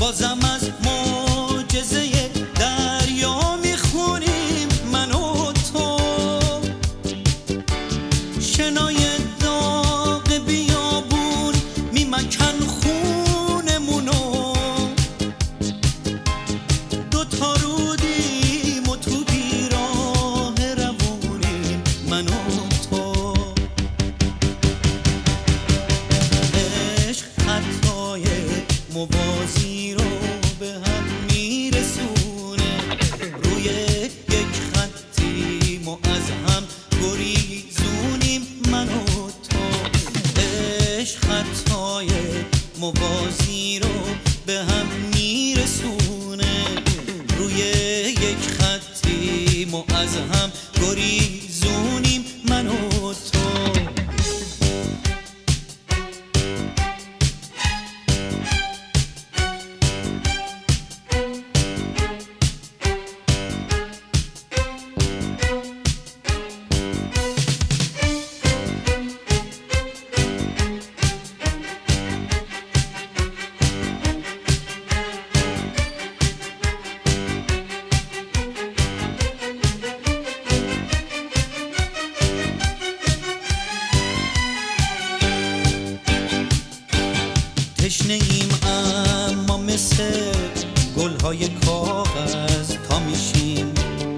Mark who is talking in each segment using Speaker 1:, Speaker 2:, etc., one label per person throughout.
Speaker 1: بازم از معجزه دریا میخونیم من و تو. شنای داغ بیابون میمکن خونمونو، دوتا رودیم و تو بیراه روونیم من و تو. عشق خطای موازی رو به هم میرسونه، روی یک خطیم و از هم گریزونیم من و تو. عشق خطای موازی رو به هم میرسونه، روی یک خطیم و از هم گریزونیم من و تو. تشنه ایم اما مثل گلهای کاغذ تا میشیم،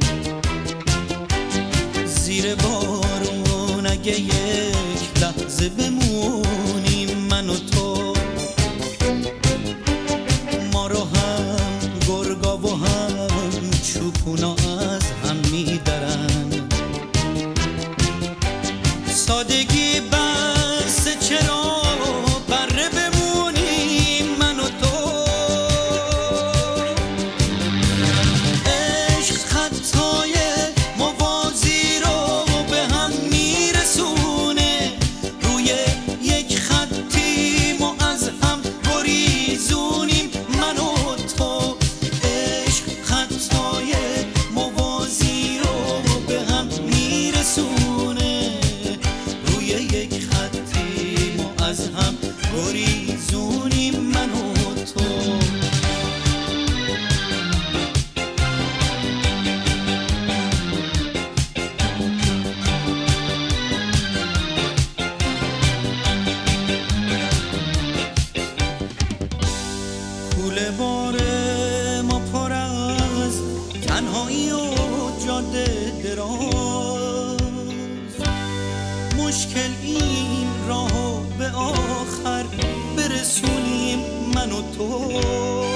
Speaker 1: زیر بارون اگه یک لحظه بمونیم من و تو. ما رو هم گرگا و هم چوپونا از هم میدرن، سادگی بس چرا بره بمونیم من و تو. عشق خطای موازی رو به هم میرسونه، روی یک خطیم و از هم گریزونیم من و تو. عشق خطای موازی رو به هم میرسونه، روی یک خطیم و از هم گریزونیم من و تو. کوله بار ما پر از تنهایی و جاده دراز، مشکل این راهو به آخر برسونیم من و تو.